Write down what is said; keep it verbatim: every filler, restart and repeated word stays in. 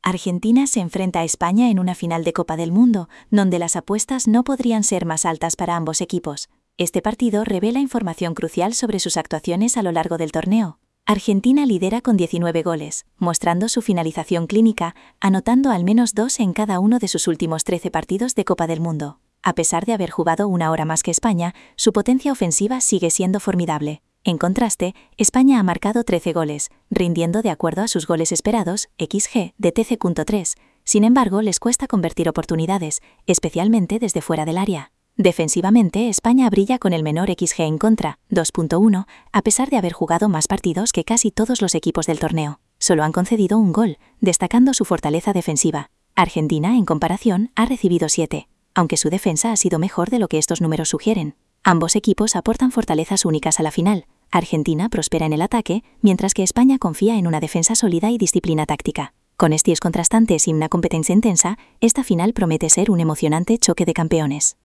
Argentina se enfrenta a España en una final de Copa del Mundo, donde las apuestas no podrían ser más altas para ambos equipos. Este partido revela información crucial sobre sus actuaciones a lo largo del torneo. Argentina lidera con diecinueve goles, mostrando su finalización clínica, anotando al menos dos en cada uno de sus últimos trece partidos de Copa del Mundo. A pesar de haber jugado una hora más que España, su potencia ofensiva sigue siendo formidable. En contraste, España ha marcado trece goles, rindiendo de acuerdo a sus goles esperados, equis ge, de T C punto tres. Sin embargo, les cuesta convertir oportunidades, especialmente desde fuera del área. Defensivamente, España brilla con el menor equis ge en contra, dos punto uno, a pesar de haber jugado más partidos que casi todos los equipos del torneo. Solo han concedido un gol, destacando su fortaleza defensiva. Argentina, en comparación, ha recibido siete, aunque su defensa ha sido mejor de lo que estos números sugieren. Ambos equipos aportan fortalezas únicas a la final. Argentina prospera en el ataque, mientras que España confía en una defensa sólida y disciplina táctica. Con estilos contrastantes y una competencia intensa, esta final promete ser un emocionante choque de campeones.